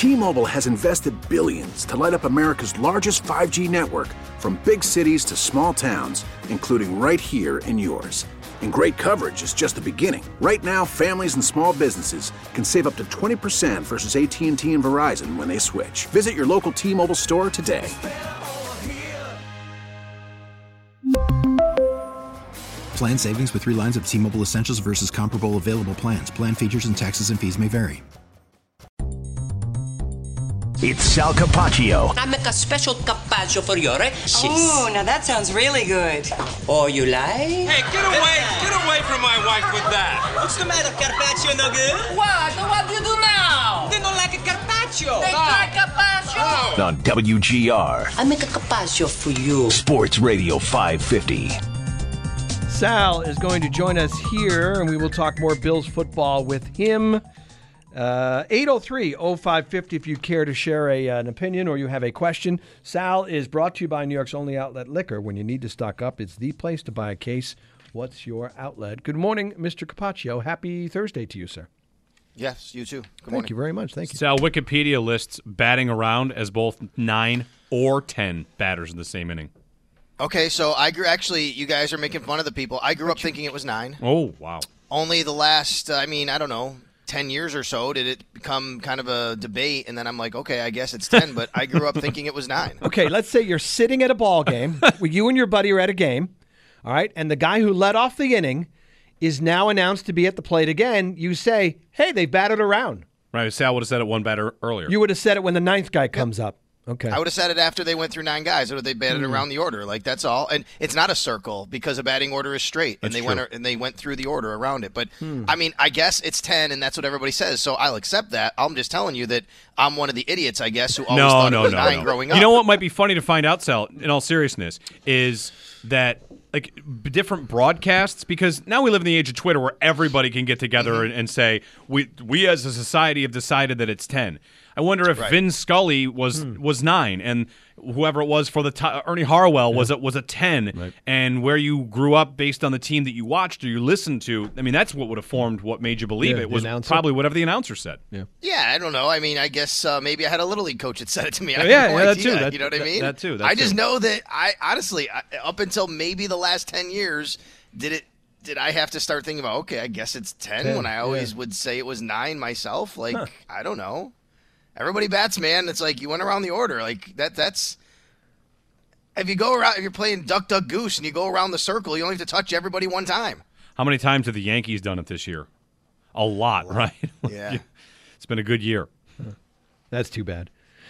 T-Mobile has invested billions to light up America's largest 5G network, from big cities to small towns, including right here in yours. And great coverage is just the beginning. Right now, families and small businesses can save up to 20% versus AT&T and Verizon when they switch. Visit your local T-Mobile store today. Plan savings with 3 lines of T-Mobile Essentials versus comparable available plans. Plan features and taxes and fees may vary. It's Sal Capaccio. I make a special carpaccio for your sis. Oh, now that sounds really good. Oh, you like? Hey, get away from my wife with that. What's the matter, carpaccio no good? What do you do now? They don't like a carpaccio. They like carpaccio. On WGR. I make a carpaccio for you. Sports Radio 550. Sal is going to join us here, and we will talk more Bills football with him. 803-0550 if you care to share an opinion or you have a question. Sal is brought to you by New York's only outlet liquor. When you need to stock up, it's the place to buy a case. What's your outlet? Good morning, Mr. Capaccio. Happy Thursday to you, sir. Yes, you too. Good morning. Thank you very much. Thank you. Sal, Wikipedia lists batting around as both 9 or 10 batters in the same inning. Okay, so actually, you guys are making fun of the people. I grew up thinking it was 9. Oh, wow. Only the last, I don't know, 10 years or so did it become kind of a debate, and then I'm like, okay, I guess it's 10, but I grew up thinking it was 9. Okay, let's say you're sitting at a ball game. You and your buddy are at a game, all right, and the guy who led off the inning is now announced to be at the plate again. You say, hey, they batted around. Right, Sal would have said it one batter earlier. You would have said it when the 9th guy comes up. Okay. I would have said it after they went through 9 guys, or they batted around the order. Like, that's all. And it's not a circle because a batting order is straight, and they went through the order around it. But I guess it's 10, and that's what everybody says. So I'll accept that. I'm just telling you that I'm one of the idiots, I guess, who always thought it was 9 growing up. You know what might be funny to find out, Sal, in all seriousness, is that like different broadcasts, because now we live in the age of Twitter where everybody can get together and say we as a society have decided that it's 10. I wonder if Vin Scully was 9 and whoever it was for the Ernie Harwell was a 10, and where you grew up based on the team that you watched or you listened to. I mean, that's what would have formed what made you believe it was probably whatever the announcer said. Yeah, I don't know. I mean, I guess maybe I had a Little League coach that said it to me. That too. You know what I mean? That too. I just know that I honestly, up until maybe the last 10 years, did I have to start thinking about, okay, I guess it's 10 when I always would say it was 9 myself? Like, I don't know. Everybody bats, man. It's like you went around the order. Like that's if you go around, if you're playing Duck, Duck, Goose and you go around the circle, you only have to touch everybody one time. How many times have the Yankees done it this year? A lot, right? Yeah. It's been a good year. That's too bad.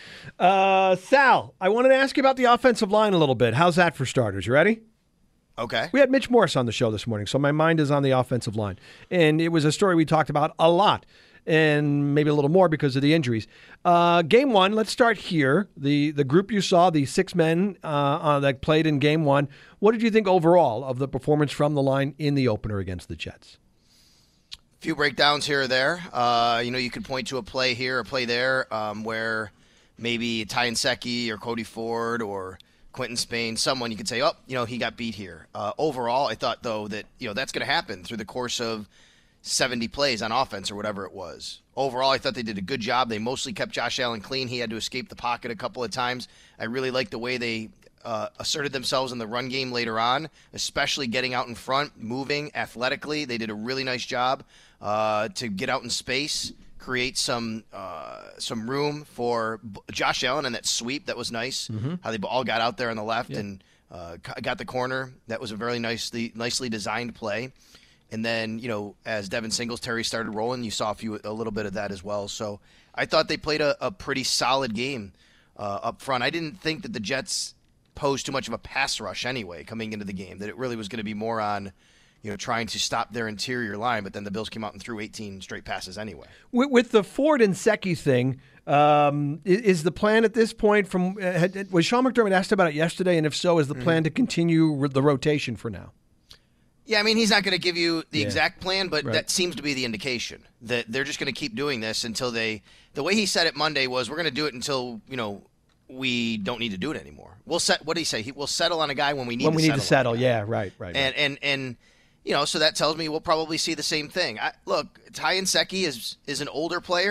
Sal, I wanted to ask you about the offensive line a little bit. How's that for starters? You ready? Okay. We had Mitch Morse on the show this morning, so my mind is on the offensive line. And it was a story we talked about a lot, and maybe a little more because of the injuries. Game 1, let's start here. The group you saw, the 6 men that played in Game 1, what did you think overall of the performance from the line in the opener against the Jets? A few breakdowns here or there. You could point to a play here, a play there, where maybe Ty Nsekhe or Cody Ford or Quentin Spain, someone you could say, he got beat here. Overall, I thought, though, that that's going to happen through the course of 70 plays on offense or whatever it was. Overall, I thought they did a good job. They mostly kept Josh Allen clean. He had to escape the pocket a couple of times. I really liked the way they asserted themselves in the run game later on, especially getting out in front, moving athletically. They did a really nice job to get out in space, create some room for Josh Allen and that sweep. That was nice, how they all got out there on the left and got the corner. That was a very nicely designed play. And then, as Devin Singletary started rolling, you saw a little bit of that as well. So I thought they played a pretty solid game up front. I didn't think that the Jets posed too much of a pass rush anyway coming into the game, that it really was going to be more on trying to stop their interior line, but then the Bills came out and threw 18 straight passes anyway. With the Ford and Nsekhe thing, is the plan at this point was Sean McDermott asked about it yesterday, and if so, is the plan to continue the rotation for now? Yeah, I mean, he's not going to give you the exact plan, but that seems to be the indication that they're just going to keep doing this until the way he said it Monday was, we're going to do it until, we don't need to do it anymore. What did he say? We'll settle on a guy when we need to settle. Yeah, right. And so that tells me we'll probably see the same thing. Look, Ty Nsekhe is an older player,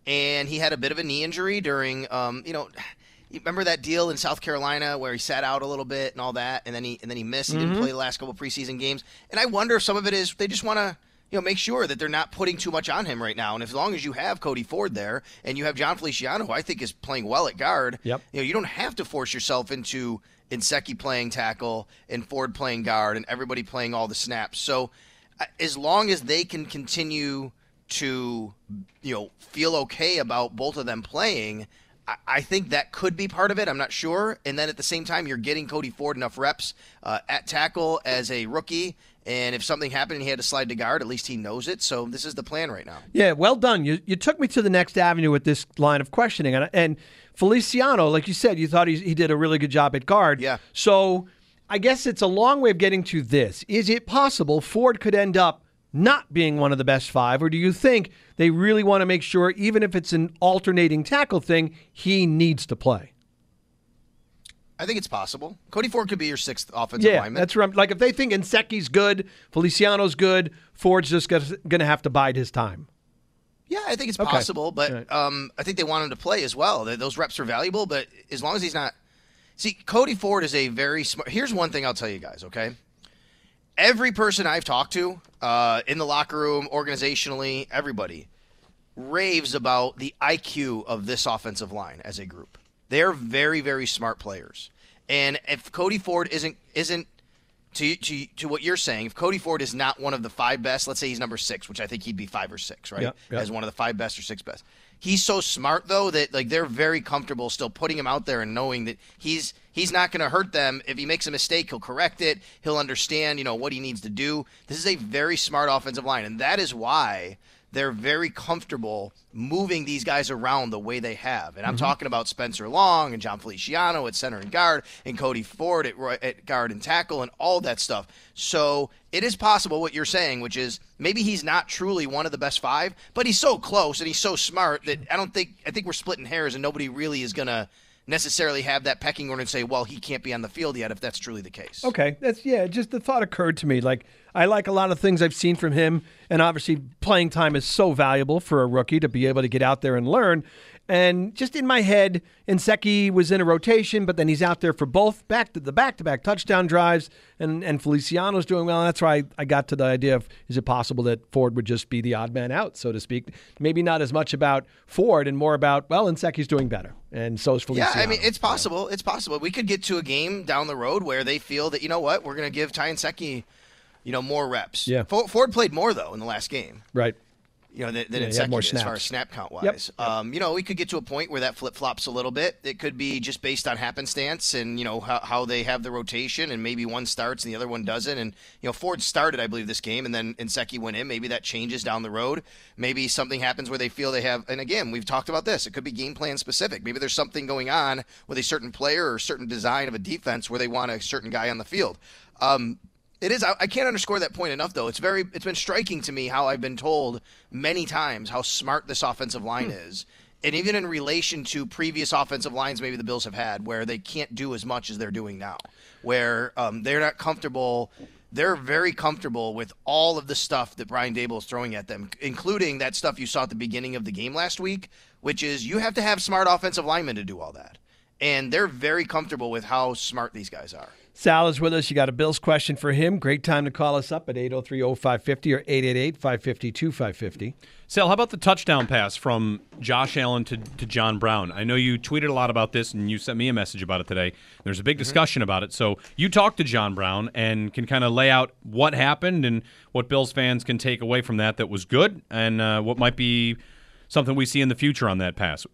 and he had a bit of a knee injury during, you remember that deal in South Carolina where he sat out a little bit and all that, and then he missed. He didn't play the last couple preseason games, and I wonder if some of it is they just want to make sure that they're not putting too much on him right now. And as long as you have Cody Ford there and you have John Feliciano, who I think is playing well at guard, you don't have to force yourself into Nsekhe playing tackle and Ford playing guard and everybody playing all the snaps. So as long as they can continue to feel okay about both of them playing, I think that could be part of it. I'm not sure. And then at the same time, you're getting Cody Ford enough reps at tackle as a rookie. And if something happened and he had to slide to guard, at least he knows it. So this is the plan right now. Yeah, well done. You took me to the next avenue with this line of questioning. And Feliciano, like you said, you thought he did a really good job at guard. Yeah. So I guess it's a long way of getting to this. Is it possible Ford could end up not being one of the best 5? Or do you think they really want to make sure, even if it's an alternating tackle thing, he needs to play? I think it's possible. Cody Ford could be your 6th offensive lineman. Yeah, that's right. Like if they think Nsekhe's good, Feliciano's good, Ford's just going to have to bide his time. Yeah, I think it's possible, but I think they want him to play as well. Those reps are valuable, but as long as he's not... See, Cody Ford is a very smart... Here's one thing I'll tell you guys, okay? Every person I've talked to in the locker room, organizationally, everybody, raves about the IQ of this offensive line as a group. They're very, very smart players. And if Cody Ford isn't to what you're saying, if Cody Ford is not one of the 5 best, let's say he's number 6, which I think he'd be 5 or 6, right? Yeah. As one of the 5 best or 6 best. He's so smart, though, that they're very comfortable still putting him out there and knowing that he's not going to hurt them. If he makes a mistake, he'll correct it. He'll understand, what he needs to do. This is a very smart offensive line, and that is why they're very comfortable moving these guys around the way they have. And I'm talking about Spencer Long and John Feliciano at center and guard and Cody Ford at guard and tackle and all that stuff. So it is possible what you're saying, which is maybe he's not truly one of the best 5, but he's so close and he's so smart that I think we're splitting hairs and nobody really is going to necessarily have that pecking order and say, well, he can't be on the field yet if that's truly the case. Okay. Just the thought occurred to me. Like, I like a lot of things I've seen from him, and obviously playing time is so valuable for a rookie to be able to get out there and learn. And just in my head, Nsekhe was in a rotation, but then he's out there for both back-to-back touchdown drives, and Feliciano's doing well. And that's why I got to the idea of, is it possible that Ford would just be the odd man out, so to speak? Maybe not as much about Ford and more about, Nsekhe's doing better, and so is Feliciano. Yeah, I mean, it's possible. It's possible. We could get to a game down the road where they feel that, we're going to give Ty Nsekhe, more reps. Yeah. Ford played more, though, in the last game. Right. Than Nsekhe more as snaps. far as snap count wise. Yep. We could get to a point where that flip flops a little bit. It could be just based on happenstance and how they have the rotation, and maybe one starts and the other one doesn't. And Ford started, I believe, this game, and then Nsekhe went in. Maybe that changes down the road. Maybe something happens where they feel they have. And again, we've talked about this. It could be game plan specific. Maybe there's something going on with a certain player or a certain design of a defense where they want a certain guy on the field. It is. I can't underscore that point enough, though. It's been striking to me how I've been told many times how smart this offensive line is. And even in relation to previous offensive lines maybe the Bills have had, where they can't do as much as they're doing now, where they're not comfortable. They're very comfortable with all of the stuff that Brian Daboll is throwing at them, including that stuff you saw at the beginning of the game last week, which is you have to have smart offensive linemen to do all that. And they're very comfortable with how smart these guys are. Sal is with us. You got a Bills question for him. Great time to call us up at 803-0550 or 888-552-550. Sal, how about the touchdown pass from Josh Allen to John Brown? I know you tweeted a lot about this, and you sent me a message about it today. There's a big discussion about it. So you talked to John Brown and can kind of lay out what happened and what Bills fans can take away from that was good, and what might be something we see in the future on that pass.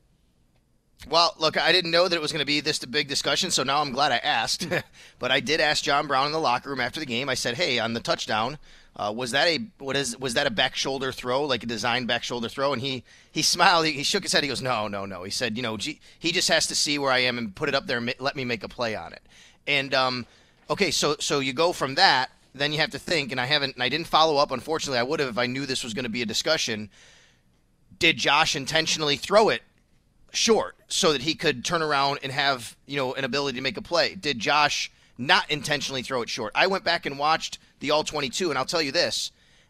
Well, look, I didn't know that it was going to be this big discussion, so now I'm glad I asked. But I did ask John Brown in the locker room after the game. I said, "Hey, on the touchdown, was that a back shoulder throw, like a designed back shoulder throw?" And he smiled. He shook his head. He goes, "No." He said, he just has to see where I am and put it up there and let me make a play on it." And okay, so you go from that. Then you have to think, and I didn't follow up. Unfortunately, I would have if I knew this was going to be a discussion. Did Josh intentionally throw it short so that he could turn around and have an ability to make a play? Did Josh not intentionally throw it short? I went back and watched the all-22, and I'll tell you this.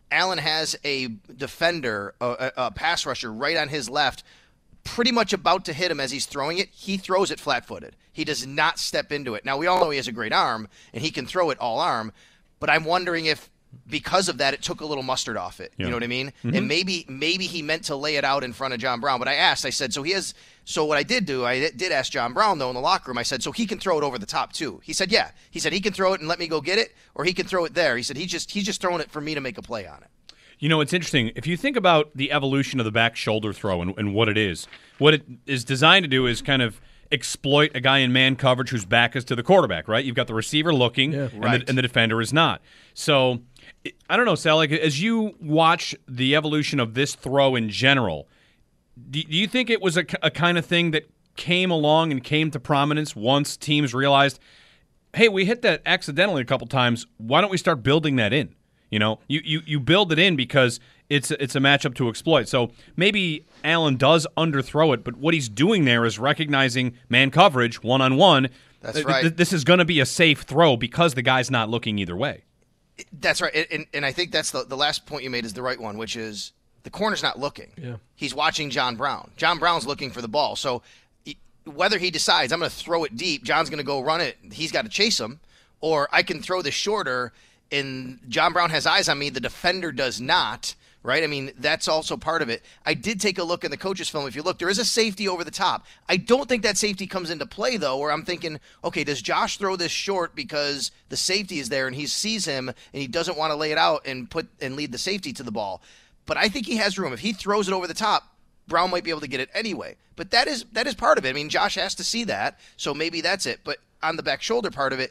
Allen has a defender, a pass rusher right on his left, pretty much about to hit him as he's throwing it. He throws it flat-footed. He does not step into it. Now, we all know he has a great arm, and he can throw it all arm, but I'm wondering if because of that, it took a little mustard off it. Yeah. You know what I mean? Mm-hmm. And maybe he meant to lay it out in front of John Brown. But I said, so what I did ask John Brown, though, in the locker room. I said, so he can throw it over the top, too. He said, yeah. He said he can throw it and let me go get it, or he can throw it there. He said he's just throwing it for me to make a play on it. You know, it's interesting. If you think about the evolution of the back shoulder throw and what it is designed to do is kind of exploit a guy in man coverage whose back is to the quarterback, right? You've got the receiver looking, and the defender is not. So, I don't know, Sal, like, as you watch the evolution of this throw in general, do you think it was a kind of thing that came along and came to prominence once teams realized, hey, we hit that accidentally a couple times, why don't we start building that in? You know, you build it in because it's a matchup to exploit. So maybe Allen does underthrow it, but what he's doing there is recognizing man coverage one-on-one. That's right. This is going to be a safe throw because the guy's not looking either way. That's right. And I think that's the last point you made is the right one, which is the corner's not looking. Yeah. He's watching John Brown. John Brown's looking for the ball. So whether he decides I'm going to throw it deep, John's going to go run it, he's got to chase him, or I can throw this shorter and John Brown has eyes on me, the defender does not, right? I mean, that's also part of it. I did take a look in the coach's film. If you look, there is a safety over the top. I don't think that safety comes into play, though, where I'm thinking, okay, does Josh throw this short because the safety is there and he sees him and he doesn't want to lay it out and lead the safety to the ball? But I think he has room. If he throws it over the top, Brown might be able to get it anyway. But that is part of it. I mean, Josh has to see that, so maybe that's it. But on the back shoulder part of it,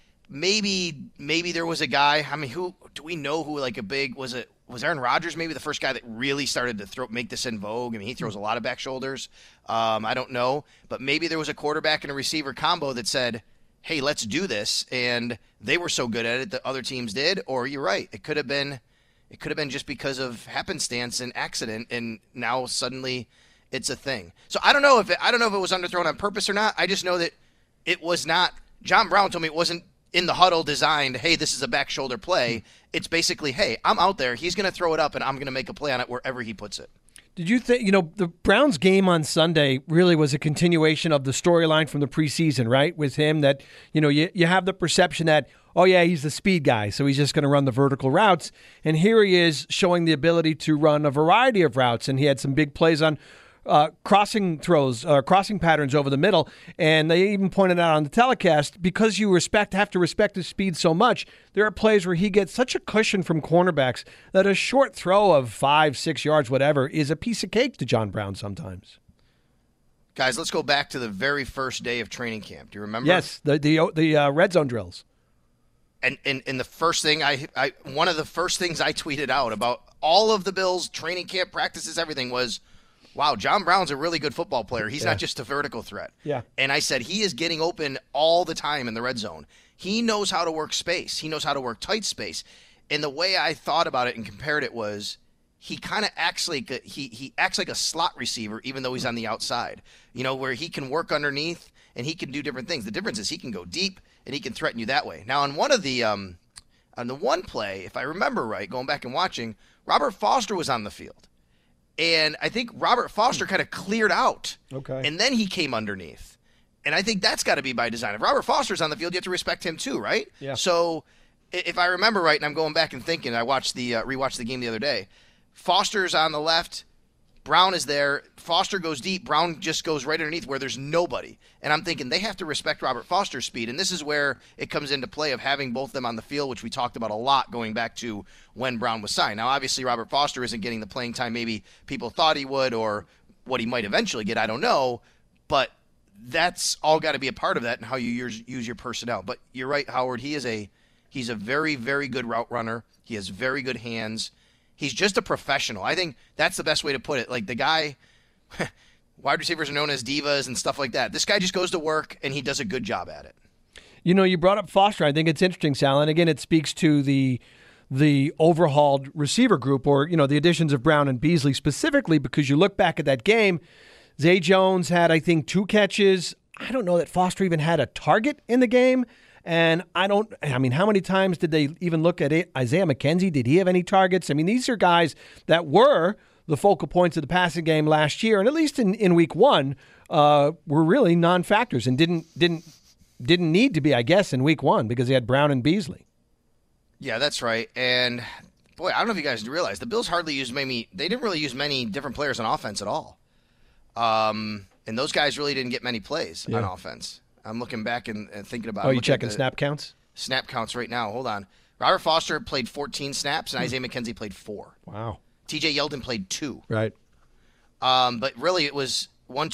maybe there was a guy. I mean, who do we know who like a big was Aaron Rodgers? Maybe the first guy that really started to make this in vogue. I mean, he throws a lot of back shoulders. I don't know, but maybe there was a quarterback and a receiver combo that said, "Hey, let's do this," and they were so good at it that other teams did. Or you're right, it could have been just because of happenstance and accident, and now suddenly it's a thing. So I don't know if it was underthrown on purpose or not. I just know that it was not. John Brown told me it wasn't in the huddle designed, hey, this is a back shoulder play. It's basically, hey, I'm out there. He's going to throw it up, and I'm going to make a play on it wherever he puts it. Did you think, the Browns game on Sunday really was a continuation of the storyline from the preseason, right? With him that, you have the perception that, oh, yeah, he's the speed guy, so he's just going to run the vertical routes. And here he is showing the ability to run a variety of routes, and he had some big plays on crossing throws, crossing patterns over the middle, and they even pointed out on the telecast, because you have to respect his speed so much, there are plays where he gets such a cushion from cornerbacks that a short throw of 5-6 yards, whatever, is a piece of cake to John Brown sometimes. Guys, let's go back to the very first day of training camp. Do you remember? Yes, the red zone drills. And the first thing one of the first things I tweeted out about all of the Bills' training camp practices, everything was, wow, John Brown's a really good football player. He's not just a vertical threat. Yeah. And I said he is getting open all the time in the red zone. He knows how to work space. He knows how to work tight space. And the way I thought about it and compared it was he kind of acts like he acts like a slot receiver, even though he's on the outside, where he can work underneath and he can do different things. The difference is he can go deep and he can threaten you that way. Now, on the one play, if I remember right, going back and watching, Robert Foster was on the field. And I think Robert Foster kind of cleared out. Okay. And then he came underneath. And I think that's got to be by design. If Robert Foster's on the field, you have to respect him too, right? Yeah. So if I remember right, and I'm going back and thinking, I watched rewatched the game the other day. Foster's on the left. Brown is there. Foster goes deep. Brown just goes right underneath where there's nobody. And I'm thinking they have to respect Robert Foster's speed. And this is where it comes into play of having both of them on the field, which we talked about a lot going back to when Brown was signed. Now, obviously, Robert Foster isn't getting the playing time maybe people thought he would, or what he might eventually get, I don't know. But that's all got to be a part of that and how you use your personnel. But you're right, Howard. He's a very, very good route runner. He has very good hands. He's just a professional. I think that's the best way to put it. Like the guy, wide receivers are known as divas and stuff like that. This guy just goes to work, and he does a good job at it. You brought up Foster. I think it's interesting, Sal. And again, it speaks to the overhauled receiver group, or, the additions of Brown and Beasley specifically, because you look back at that game, Zay Jones had, I think, 2 catches. I don't know that Foster even had a target in the game. And how many times did they even look at it? Isaiah McKenzie, did he have any targets? I mean, these are guys that were the focal points of the passing game last year, and at least in week one, were really non-factors and didn't need to be, I guess, in week one because he had Brown and Beasley. Yeah, that's right. And boy, I don't know if you guys realize the Bills hardly used they didn't really use many different players on offense at all. And those guys really didn't get many plays on offense. I'm looking back and thinking about. Oh, you checking snap counts? Snap counts right now. Hold on. Robert Foster played 14 snaps, and Isaiah McKenzie played 4. Wow. T.J. Yeldon played 2. Right. But really, it was 5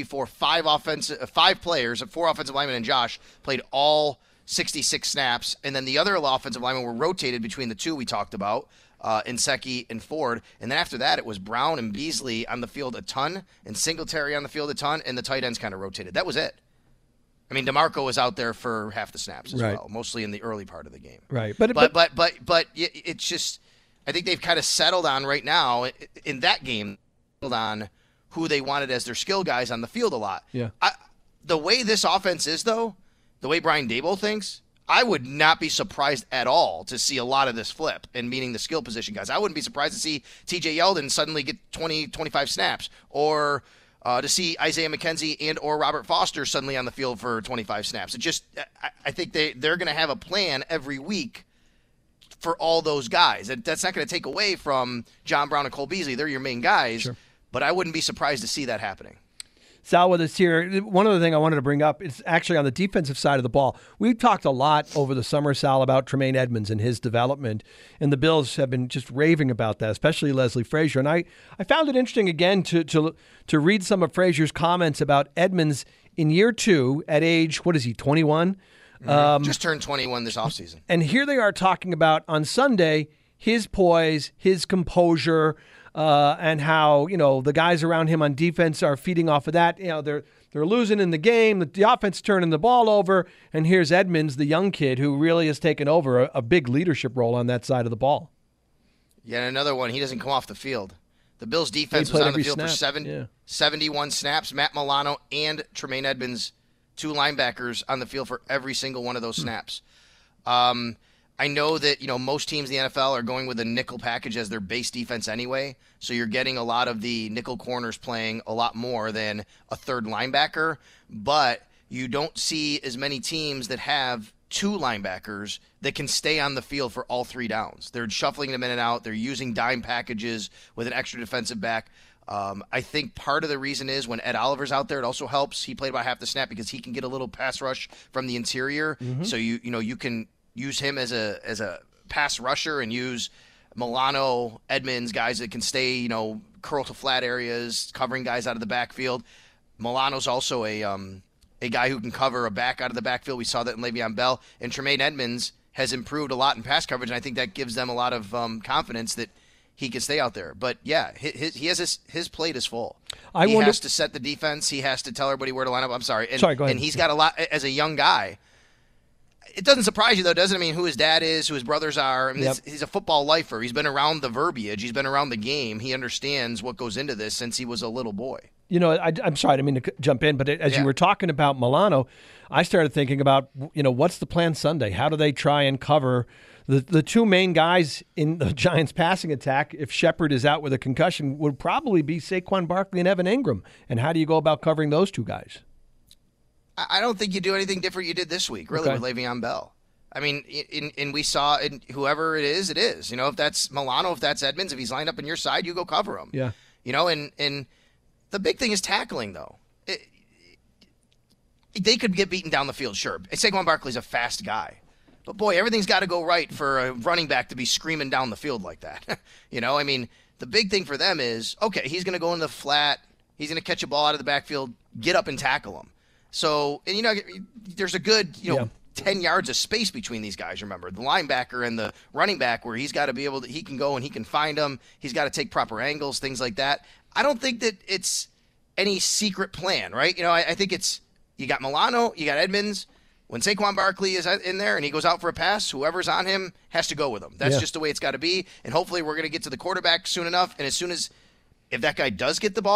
players, 4 offensive linemen, and Josh played all 66 snaps, and then the other offensive linemen were rotated between the two we talked about, Nsekhe and Ford, and then after that it was Brown and Beasley on the field a ton, and Singletary on the field a ton, and the tight ends kind of rotated. That was it. I mean, DeMarco was out there for half the snaps as well, mostly in the early part of the game. Right, but it's just, I think they've kind of settled on right now in that game, on who they wanted as their skill guys on the field a lot. Yeah. The way this offense is, though, the way Brian Daboll thinks, I would not be surprised at all to see a lot of this flip, and meaning the skill position guys. I wouldn't be surprised to see T.J. Yeldon suddenly get 20, 25 snaps, or to see Isaiah McKenzie and or Robert Foster suddenly on the field for 25 snaps. I think they're going to have a plan every week for all those guys. That's not going to take away from John Brown and Cole Beasley. They're your main guys, sure. But I wouldn't be surprised to see that happening. Sal with us here. One other thing I wanted to bring up is actually on the defensive side of the ball. We've talked a lot over the summer, Sal, about Tremaine Edmonds and his development, and the Bills have been just raving about that, especially Leslie Frazier. And I found it interesting again to read some of Frazier's comments about Edmonds in year 2 at age, what is he, 21? Just turned 21 this offseason. And here they are talking about on Sunday his poise, his composure, and how, the guys around him on defense are feeding off of that. They're losing in the game. The offense turning the ball over. And here's Edmonds, the young kid, who really has taken over a big leadership role on that side of the ball. Yeah, and another one, he doesn't come off the field. The Bills' defense was on the field for 71 snaps. Matt Milano and Tremaine Edmonds, 2 linebackers on the field for every single one of those snaps. I know that, most teams in the NFL are going with a nickel package as their base defense anyway, so you're getting a lot of the nickel corners playing a lot more than a third linebacker, but you don't see as many teams that have 2 linebackers that can stay on the field for all 3 downs. They're shuffling them in and out. They're using dime packages with an extra defensive back. I think part of the reason is when Ed Oliver's out there, it also helps. He played about half the snap because he can get a little pass rush from the interior, so you can use him as a pass rusher and use Milano, Edmonds, guys that can stay, curl to flat areas, covering guys out of the backfield. Milano's also a guy who can cover a back out of the backfield. We saw that in Le'Veon Bell. And Tremaine Edmonds has improved a lot in pass coverage, and I think that gives them a lot of confidence that he can stay out there. But, yeah, he has his plate is full. He has to set the defense. He has to tell everybody where to line up. I'm sorry. Go ahead. And he's got a lot as a young guy. It doesn't surprise you, though, doesn't it? I mean, who his dad is, who his brothers are. I mean, he's a football lifer. He's been around the verbiage. He's been around the game. He understands what goes into this since he was a little boy. I'm sorry, I didn't mean to jump in, but as you were talking about Milano, I started thinking about, what's the plan Sunday? How do they try and cover the 2 main guys in the Giants passing attack? If Shepard is out with a concussion, would probably be Saquon Barkley and Evan Ingram. And how do you go about covering those 2 guys? I don't think you do anything different you did this week, really, with Le'Veon Bell. I mean, and we saw whoever it is, it is. If that's Milano, if that's Edmonds, if he's lined up on your side, you go cover him. Yeah. And the big thing is tackling, though. They could get beaten down the field, sure. Saquon Barkley's a fast guy. But, boy, everything's got to go right for a running back to be screaming down the field like that. I mean, the big thing for them is, okay, he's going to go in the flat. He's going to catch a ball out of the backfield, get up and tackle him. So, and there's a good, 10 yards of space between these guys, remember. The linebacker and the running back where he's got to be able to, he can go and he can find them. He's got to take proper angles, things like that. I don't think that it's any secret plan, right? I think it's, you got Milano, you got Edmonds. When Saquon Barkley is in there and he goes out for a pass, whoever's on him has to go with him. That's just the way it's got to be. And hopefully we're going to get to the quarterback soon enough. And as soon as, if that guy does get the ball,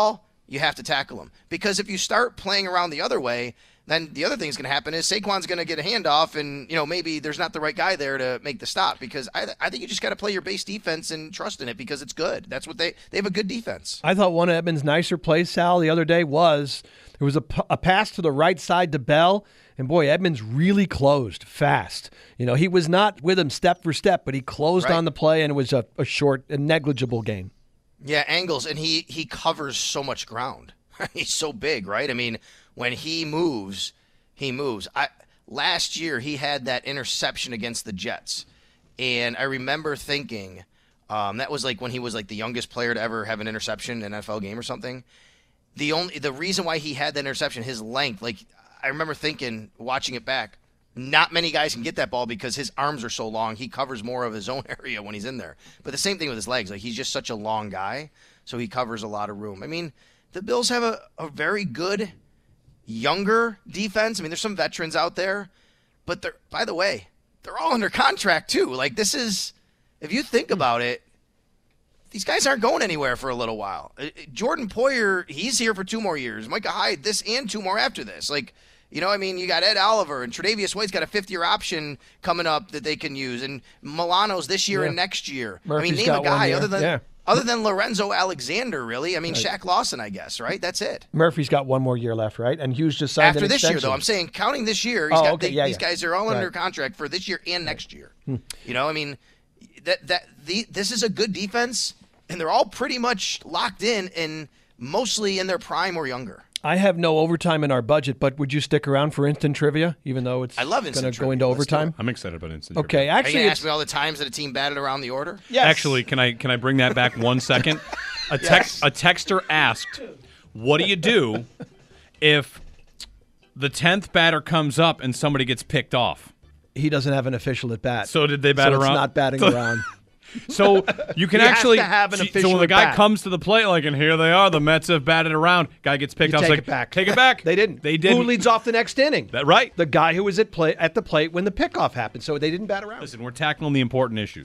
you have to tackle him. Because if you start playing around the other way, then the other thing's going to happen is Saquon's going to get a handoff, and maybe there's not the right guy there to make the stop. Because I think you just got to play your base defense and trust in it because it's good. That's what they have a good defense. I thought one of Edmonds' nicer plays, Sal, the other day was there was a pass to the right side to Bell, and boy, Edmonds really closed fast. He was not with him step for step, but he closed on the play, and it was a short and negligible gain. Yeah, angles, and he covers so much ground. He's so big, right? I mean, when he moves, he moves. Last year, he had that interception against the Jets, and I remember thinking that was like when he was like the youngest player to ever have an interception in an NFL game or something. The reason why he had that interception, his length, like I remember thinking, watching it back, not many guys can get that ball because his arms are so long. He covers more of his own area when he's in there. But the same thing with his legs. Like he's just such a long guy, so he covers a lot of room. I mean, the Bills have a very good younger defense. I mean, there's some veterans out there, but by the way, they're all under contract too. Like this is, if you think about it, these guys aren't going anywhere for a little while. Jordan Poyer, he's here for 2 more years. Micah Hyde, this and 2 more after this. Like, you got Ed Oliver and Tre'Davious White's got a 5th-year option coming up that they can use, and Milano's this year and next year. Murphy's name a guy other than Lorenzo Alexander, really. I mean, Shaq Lawson, I guess, right? That's it. Murphy's got 1 more year left, right? And Hughes just signed after an this extension. year, though. I'm saying counting this year, these guys are all under contract for this year and next year. I mean, this is a good defense, and they're all pretty much locked in and mostly in their prime or younger. I have no overtime in our budget, but would you stick around for instant trivia, even though it's going to go into overtime? I'm excited about instant trivia. Okay, actually, are you going to ask me all the times that a team batted around the order? Yes. Actually, can I bring that back 1 second? A texter asked, "What do you do if the 10th batter comes up and somebody gets picked off?" He doesn't have an official at bat. So did they bat around? It's not batting around. So you can actually have an official. So when the guy bat. comes to the plate, and here they are, the Mets have batted around. Guy gets picked up. Take it back. Take it back. They didn't. Who leads off the next inning? That right. The guy who was at the plate when the pickoff happened. So they didn't bat around. Listen, we're tackling the important issues.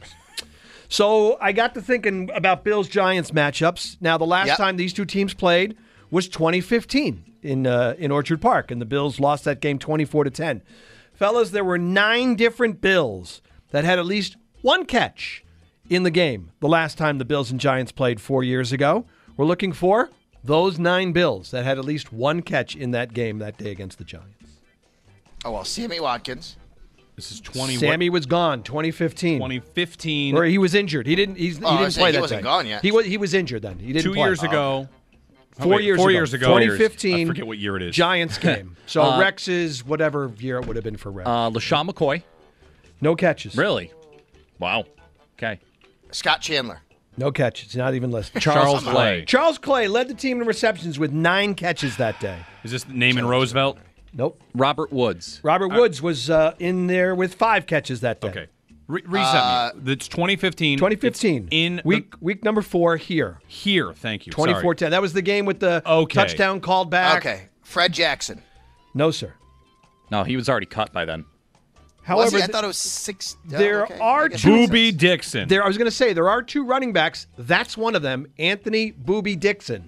So I got to thinking about Bills-Giants matchups. Now, the last time these two teams played was 2015 in Orchard Park, and the Bills lost that game 24-10. Fellas, there were 9 different Bills that had at least 1 catch in the game the last time the Bills and Giants played 4 years ago. We're looking for those 9 Bills that had at least 1 catch in that game that day against the Giants. Oh, well, Sammy Watkins. This is 20. Sammy was gone, 2015. 2015. Or he was injured. He didn't play that day. He wasn't gone yet. He was injured then. He didn't 2 play. years ago. 4 years ago. 2015. I forget what year it is. Giants game. So Rex's whatever year it would have been for Rex. LaShawn McCoy. No catches. Really? Wow. Okay. Scott Chandler. No catches. Not even listed. Charles Clay. Charles Clay led the team in receptions with 9 catches that day. Is this Naaman Roosevelt? Nope. Robert Woods. Robert Woods was in there with 5 catches that day. Okay. Reset me. It's 2015. 2015. In week number 4 here. Here, thank you. 24-10. That was the game with the touchdown called back. Okay. Fred Jackson. No, sir. No, he was already cut by then. However, I thought it was 6. There are 2. Booby Dixon. I was going to say, there are 2 running backs. That's one of them, Anthony Booby Dixon.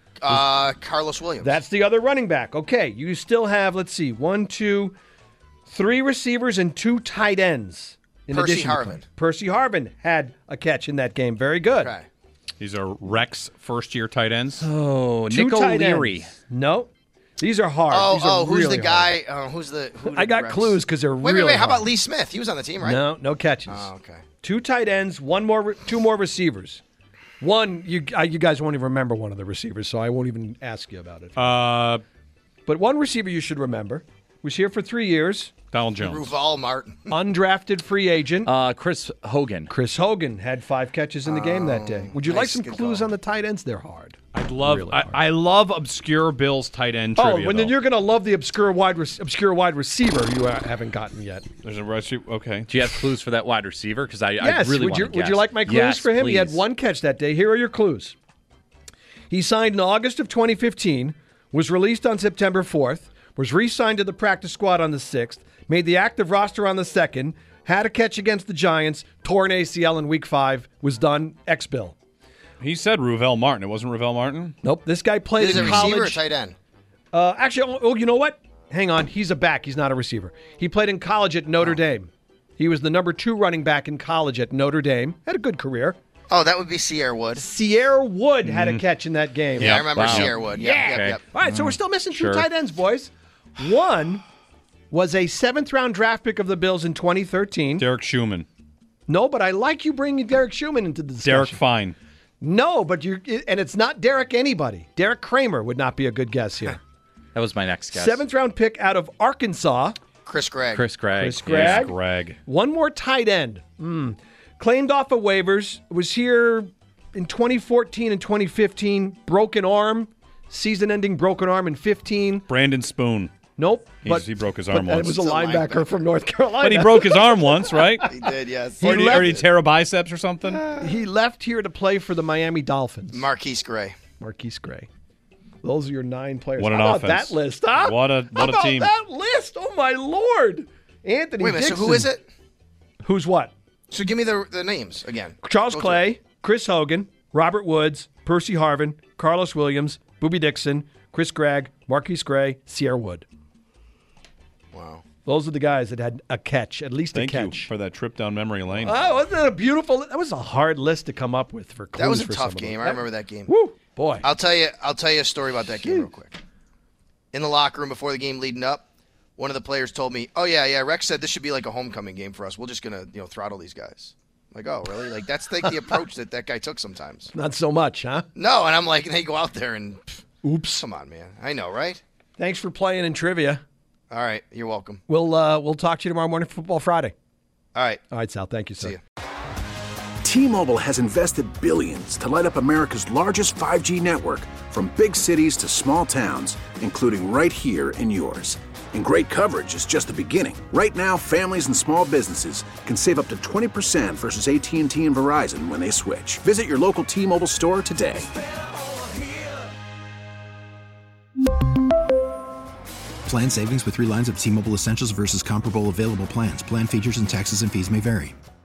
Carlos Williams. That's the other running back. Okay, you still have, let's see, 1, 2, 3 receivers and 2 tight ends. Percy Harvin. Percy Harvin had a catch in that game. Very good. Okay. These are Rex first-year tight ends. Oh, 2 Nico tight Leary. Ends. No. These are hard. These are who's really the guy? hard. Who I got Rex? clues because they're really Wait. How hard. about Lee Smith? He was on the team, right? No catches. Oh, okay. 2 tight ends, 2 more receivers. One, you guys won't even remember one of the receivers, so I won't even ask you about it. But one receiver you should remember was here for 3 years. Donald Jones. Ruval Martin. Undrafted free agent. Chris Hogan. Chris Hogan had 5 catches in the game that day. Would you like some clues on the tight ends? They're hard. I love obscure Bills tight end trivia. Then you're going to love the obscure wide receiver you haven't gotten yet. There's a receiver. Okay. Do you have clues for that wide receiver? Because I really want to guess. Would you like my clues for him? Please. He had 1 catch that day. Here are your clues. He signed in August of 2015, was released on September 4th, was re-signed to the practice squad on the 6th, made the active roster on the 2nd, had a catch against the Giants, tore an ACL in Week 5, was done, ex-Bill. He said Ruvel Martin. It wasn't Ruvel Martin? Nope. This guy played in college. Is he a receiver or tight end? Actually, you know what? Hang on. He's a back. He's not a receiver. He played in college at Notre Dame. He was the number 2 running back in college at Notre Dame. Had a good career. Oh, that would be Sierra Wood. Sierra Wood had a catch in that game. Yeah, I remember Sierra Wood. Yep. All right, so we're still missing 2 tight ends, boys. One was a 7th-round draft pick of the Bills in 2013. Derek Schumann. No, but I like you bringing Derek Schumann into the discussion. Derek Fine. No, but and it's not Derek anybody. Derek Kramer would not be a good guess here. That was my next guess. 7th-round pick out of Arkansas. Chris Gregg. Chris Gregg. Chris Gregg. One more tight end. Claimed off of waivers. Was here in 2014 and 2015. Broken arm. Season-ending broken arm in 15. Brandon Spoon. Nope. He broke his arm once. It was a linebacker from North Carolina. But he broke his arm once, right? He did, yes. Or did he tear a biceps or something? He left here to play for the Miami Dolphins. Marquise Gray. Those are your 9 players. What an How offense. about that list, huh? What a team. How about that list? Oh, my Lord. Anthony Wait a minute, Dixon. so who is it? Who's what? So give me the names again. Charles Clay, Chris Hogan, Robert Woods, Percy Harvin, Carlos Williams, Boobie Dixon, Chris Gregg, Marquise Gray, Sierra Wood. Wow. Those are the guys that had a catch, at least a catch. Thank you for that trip down memory lane. Oh, wasn't that a beautiful? That was a hard list to come up with for clues. That was a for tough some of game. them. I remember that game. Woo, boy. I'll tell you a story about that game real quick. In the locker room before the game leading up, one of the players told me, "Oh yeah, Rex said this should be like a homecoming game for us. We're just gonna, throttle these guys." I'm like, oh really? Like that's like the approach that guy took sometimes. Not so much, huh? No, and I'm like, they go out there and oops. Come on, man. I know, right? Thanks for playing in trivia. All right, you're welcome. We'll talk to you tomorrow morning for Football Friday. All right, Sal. Thank you, sir. See you. T-Mobile has invested billions to light up America's largest 5G network, from big cities to small towns, including right here in yours. And great coverage is just the beginning. Right now, families and small businesses can save up to 20% versus AT&T and Verizon when they switch. Visit your local T-Mobile store today. Plan savings with 3 lines of T-Mobile Essentials versus comparable available plans. Plan features and taxes and fees may vary.